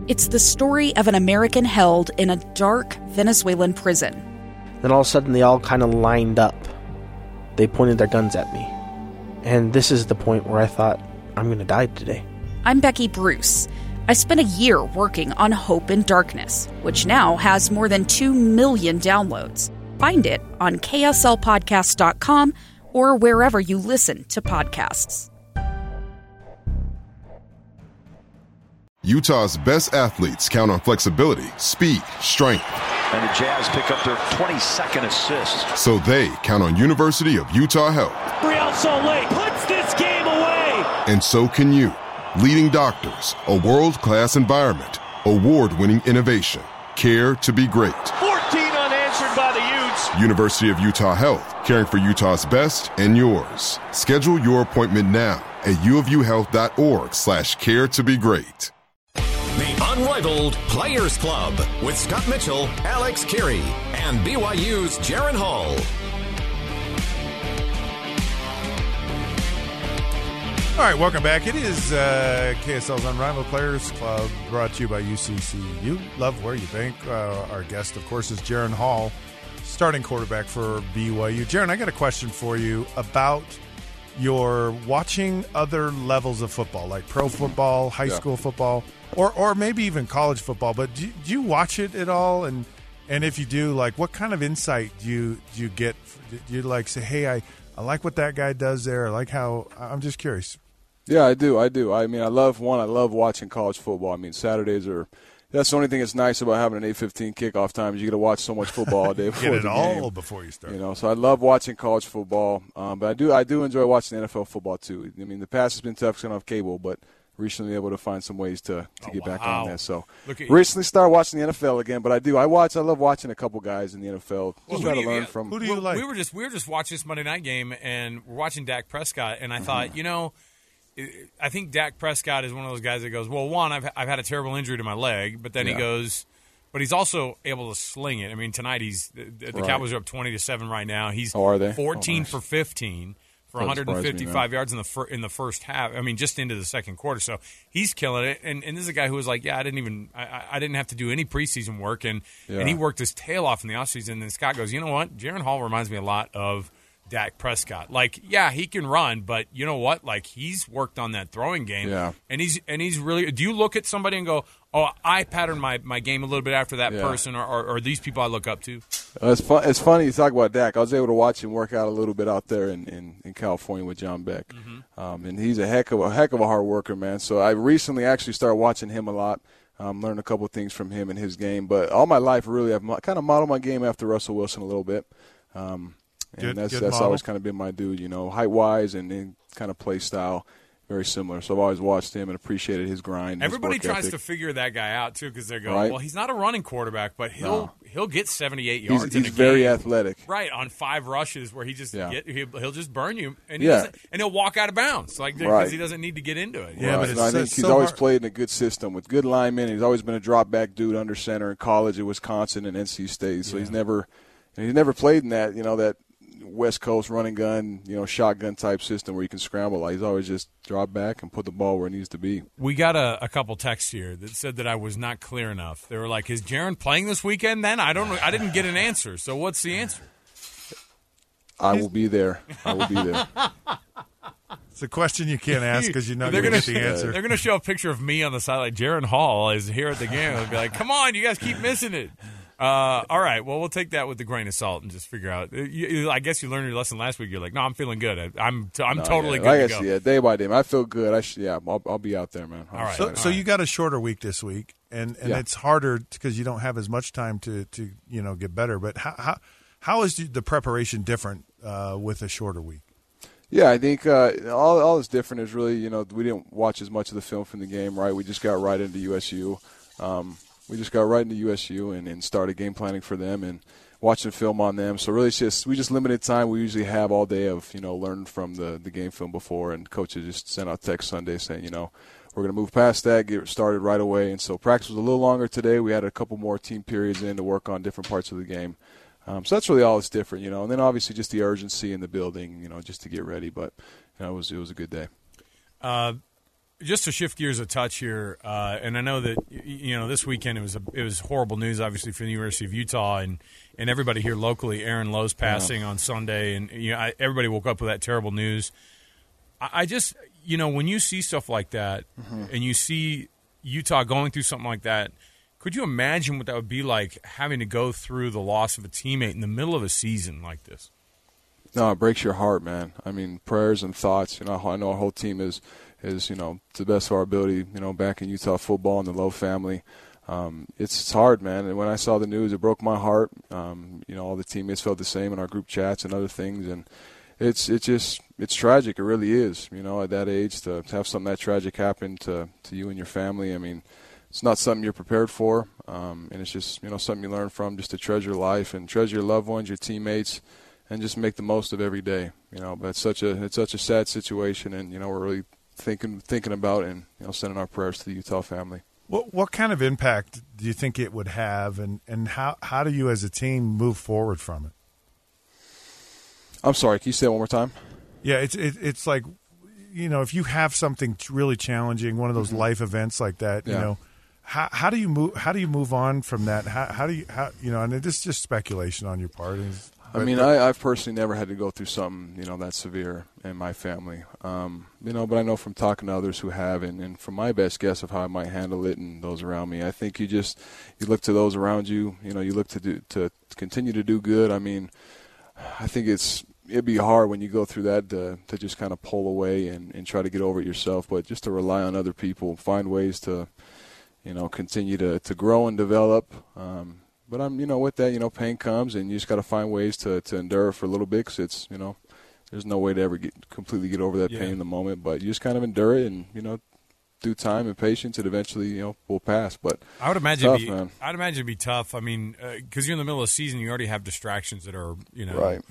It's the story of an American held in a dark Venezuelan prison. Then all of a sudden they all kind of lined up. They pointed their guns at me. And this is the point where I thought, I'm going to die today. I'm Becky Bruce. I spent a year working on Hope in Darkness, which now has more than 2 million downloads. Find it on kslpodcast.com or wherever you listen to podcasts. Utah's best athletes count on flexibility, speed, strength. And the Jazz pick up their 22nd assist. So they count on University of Utah Health. Real Salt Lake puts this game away. And so can you. Leading doctors, a world-class environment, award-winning innovation, care to be great. 14 unanswered by the Utes. University of Utah Health, caring for Utah's best and yours. Schedule your appointment now at uofuhealth.org/care to be great. The Unrivaled Players Club with Scott Mitchell, Alex Carey, and BYU's Jaren Hall. All right, welcome back. It is KSL's Unrivaled Players Club, brought to you by UCC. You love where you bank. Our guest, of course, is Jaren Hall, starting quarterback for BYU. Jaren, I got a question for you about your watching other levels of football, like pro football, high school football, or maybe even college football. But do you watch it at all? And if you do, like, what kind of insight do you get? Do you like say, hey, I like what that guy does there. I like how – I'm just curious. Yeah, I do. I mean, I love watching college football. I mean, Saturdays are – that's the only thing that's nice about having an 8:15 kickoff time is you get to watch so much football all day before Get it the all game. before you start. You know, so I love watching college football. But I do enjoy watching the NFL football too. I mean, the past has been tough because I don't have cable, but recently able to find some ways to get back on that. So recently started watching the NFL again, but I love watching a couple guys in the NFL. Just try to learn from. Who do you like? We were just watching this Monday night game, and we're watching Dak Prescott, and I thought, I think Dak Prescott is one of those guys that goes, well, one, I've had a terrible injury to my leg, but then he goes, but he's also able to sling it. I mean, tonight the Cowboys are up 20-7 right now. He's 14 for 15 for 155 yards in the first half. I mean, just into the second quarter. So he's killing it. And this is a guy who was like, I didn't have to do any preseason work, and he worked his tail off in the offseason. And then Scott goes, you know what? Jaren Hall reminds me a lot of Dak Prescott. Like, yeah, he can run, but you know what? Like, he's worked on that throwing game. Yeah. And he's really – do you look at somebody and go, oh, I patterned my game a little bit after that person, or these people I look up to? It's funny you talk about Dak. I was able to watch him work out a little bit out there in California with John Beck. Mm-hmm. And he's a heck of a hard worker, man. So I recently actually started watching him a lot. Learned a couple of things from him and his game. But all my life, really, I've kind of modeled my game after Russell Wilson a little bit. And that's always kind of been my dude, height-wise and kind of play style, very similar. So I've always watched him and appreciated his grind. Everybody tries to figure that guy out, too, because they're going, well, he's not a running quarterback, but he'll get 78 yards in a game. He's very athletic. Right, on 5 rushes where he just he'll just burn you, and he'll walk out of bounds because he doesn't need to get into it. Yeah, but I think he's always played in a good system with good linemen. He's always been a drop-back dude under center in college at Wisconsin and NC State. So he's never played in that, that West Coast running gun, shotgun type system where you can scramble. He's always just drop back and put the ball where it needs to be. We got a couple texts here that said that I was not clear enough. They were like, "Is Jaren playing this weekend?" Then I don't know. I didn't get an answer. So what's the answer? I will be there. It's a question you can't ask because you know you're going to get the answer. They're going to show a picture of me on the side, like Jaren Hall is here at the game. They'll be like, "Come on, you guys keep missing it." All right, well, we'll take that with a grain of salt and just figure out. I guess you learned your lesson last week. You're like, no, I'm feeling good. I'm totally good to go. Yeah, day by day. I feel good. I'll be out there, man. All right. So you got a shorter week this week, and it's harder because you don't have as much time to get better. But how is the preparation different with a shorter week? Yeah, I think all that's different is really, we didn't watch as much of the film from the game, right? We just got right into USU. And started game planning for them and watching film on them. So really we just limited time. We usually have all day of, learning from the game film before, and coaches just sent out text Sunday saying, we're going to move past that, get started right away. And so practice was a little longer today. We had a couple more team periods in to work on different parts of the game. So that's really all that's different, And then obviously just the urgency in the building, just to get ready. But, it was a good day. just to shift gears a touch here, and I know that this weekend it was horrible news, obviously, for the University of Utah and everybody here locally. Aaron Lowe's passing on Sunday, and everybody woke up with that terrible news. I just when you see stuff like that, and you see Utah going through something like that, could you imagine what that would be like, having to go through the loss of a teammate in the middle of a season like this? No, it breaks your heart, man. I mean, prayers and thoughts. I know our whole team is to the best of our ability, back in Utah football and the Lowe family. It's hard, man. And when I saw the news, it broke my heart. All the teammates felt the same in our group chats and other things, and it's tragic. It really is. At that age, to have something that tragic happen to you and your family. I mean, it's not something you're prepared for, and it's just something you learn from, just to treasure life and treasure your loved ones, your teammates, and just make the most of every day. But it's such a sad situation, and we're really thinking about and sending our prayers to the Utah family. What kind of impact do you think it would have, and how do you as a team move forward from it? I'm sorry, can you say it one more time? Yeah, it's like, if you have something really challenging, one of those life events like that, how do you move on from that? How do you and this is just speculation on your part. I've personally never had to go through something, that severe in my family. But I know from talking to others who have, and from my best guess of how I might handle it and those around me, I think you look to those around you, you look to continue to do good. I mean, I think it'd be hard when you go through that to just kind of pull away and try to get over it yourself, but just to rely on other people, find ways to, continue to grow and develop. But with that, pain comes, and you just got to find ways to endure for a little bit, because it's, there's no way to ever completely get over that pain in the moment. But you just kind of endure it, and through time and patience, it eventually will pass. But I would imagine it'd be tough. I mean, because you're in the middle of the season, you already have distractions that are right.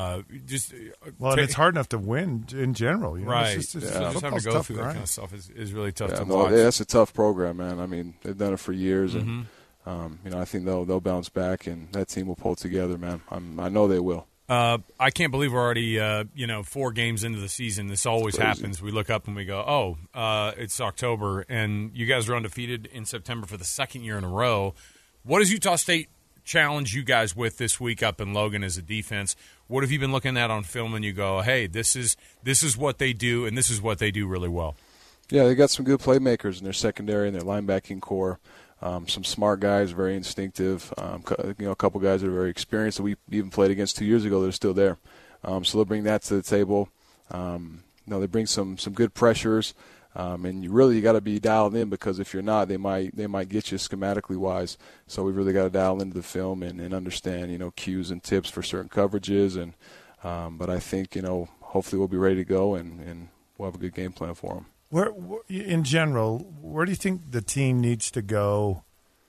And it's hard enough to win in general. Right. It's just having to go through that kind of stuff is really tough to watch. That's a tough program, man. I mean, they've done it for years, and I think they'll bounce back, and that team will pull together, man. I know they will. I can't believe we're already 4 games into the season. This always happens. We look up and we go, it's October, and you guys are undefeated in September for the second year in a row. What does Utah State challenge you guys with this week up in Logan as a defense? What have you been looking at on film and you go, hey, this is what they do, and this is what they do really well? Yeah, they got some good playmakers in their secondary and their linebacking core. Some smart guys, very instinctive. A couple guys that are very experienced that we even played against 2 years ago that are still there. So they'll bring that to the table. They bring some good pressures, and you got to be dialed in, because if you're not, they might get you schematically wise. So we really got to dial into the film and understand cues and tips for certain coverages. And but I think hopefully we'll be ready to go, and we'll have a good game plan for them. Where, in general, where do you think the team needs to go?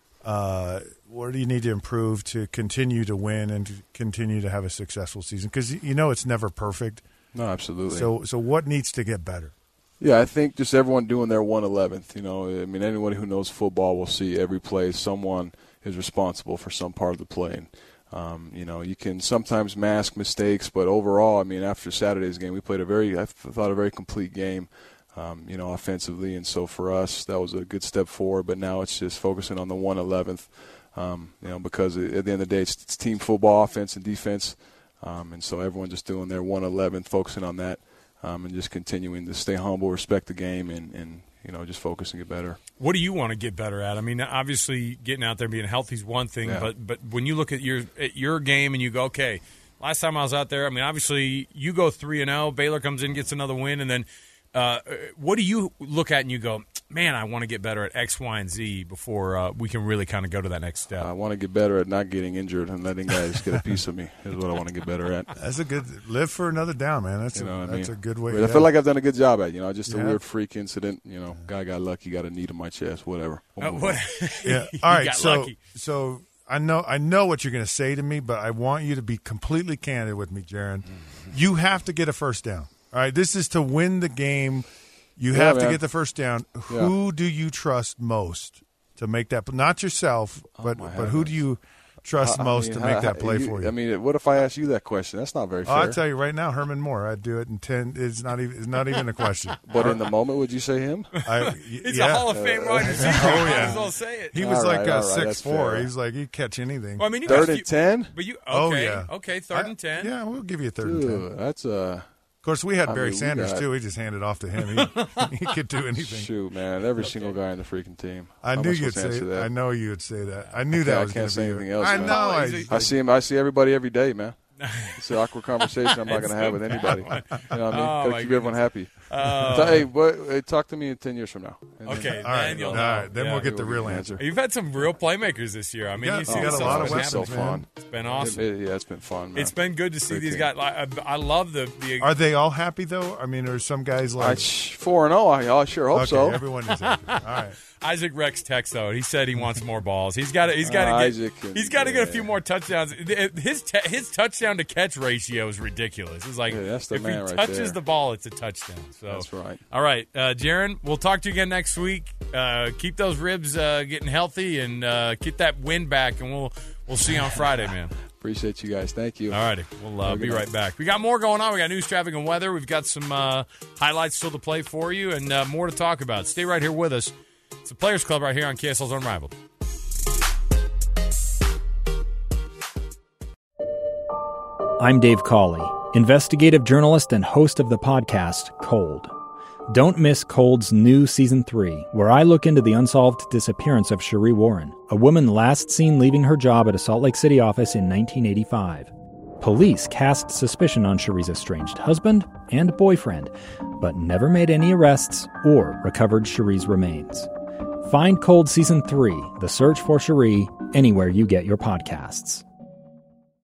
Where do you need to improve to continue to win and to continue to have a successful season? Because it's never perfect. No, absolutely. So what needs to get better? Yeah, I think just everyone doing their 1/11th. Anyone who knows football will see every play someone is responsible for some part of the play. And, you can sometimes mask mistakes, but overall, after Saturday's game, we played a very complete game. Offensively, and so for us, that was a good step forward. But now it's just focusing on the 1/11th, because at the end of the day, it's team football, offense and defense, and so everyone's just doing their 1/11th, focusing on that, and just continuing to stay humble, respect the game, and just focus and get better. What do you want to get better at? Obviously, getting out there and being healthy is one thing, but when you look at your game and you go, okay, last time I was out there, obviously you go 3-0, Baylor comes in, gets another win, and then. What do you look at and you go, man, I want to get better at X, Y, and Z before we can really kind of go to that next step? I want to get better at not getting injured and letting guys get a piece of me is what I want to get better at. That's a good – live for another down, man. That's a good way. I feel like I've done a good job at it. Just a weird freak incident. Guy got lucky, got a knee to my chest, whatever. Yeah. All right, so I know what you're going to say to me, but I want you to be completely candid with me, Jaron. You have to get a first down. All right, this is to win the game. You have to get the first down. Who do you trust most to make that? Not yourself, but who do you? trust most to make that play for you. I mean, what if I ask you that question? That's not very fair. I'll tell you right now, Herman Moore. I'd do it in 10. It's not even a question. But in the moment, would you say him? He's a Hall of Fame wide receiver. Oh, yeah. Might as well say it. He was all right, 6'4". He's like, he'd catch anything. Well, I mean, third and 10? But you, okay, okay, third and 10. Yeah, we'll give you a third and 10. That's Of course, we had Barry Sanders, too. We just handed off to him. He could do anything. Shoot, man. Every single guy in the freaking team. I knew you'd say that. I know you would say that. I knew that was going to be I can't say anything else, I man. know. I see everybody every day, man. It's an awkward conversation I'm not going to have with anybody. You know what I mean? Got to keep everyone happy. Hey, talk to me in 10 years from now. Okay, all right. Then we'll get the real answer. You've had some real playmakers this year. I mean, you see got a lot of weapons, so fun. It's been awesome. It's been fun, man. It's been good to see these guys. I love the. Are they all happy though? I mean, are some guys like 4-0? I sure hope so. Everyone is happy. All right. Isaac Rex text though. He said he wants more balls. He's got to get a few more touchdowns. His touchdown to catch ratio is ridiculous. It's like that's the if man he right touches there. the ball, it's a touchdown. So that's right. All right, Jaron, we'll talk to you again next week. Keep those ribs getting healthy and get that wind back, and we'll see you on Friday, man. Appreciate you guys. Thank you. All righty. We'll be right back. We got more going on. We got news, traffic, and weather. We've got some highlights still to play for you and more to talk about. Stay right here with us. It's the Players Club right here on KSL's Unrivaled. I'm Dave Cawley, investigative journalist and host of the podcast Cold. Don't miss Cold's new Season 3, where I look into the unsolved disappearance of Cherie Warren, a woman last seen leaving her job at a Salt Lake City office in 1985. Police cast suspicion on Cherie's estranged husband and boyfriend, but never made any arrests or recovered Cherie's remains. Find Cold Season 3, The Search for Cherie, anywhere you get your podcasts.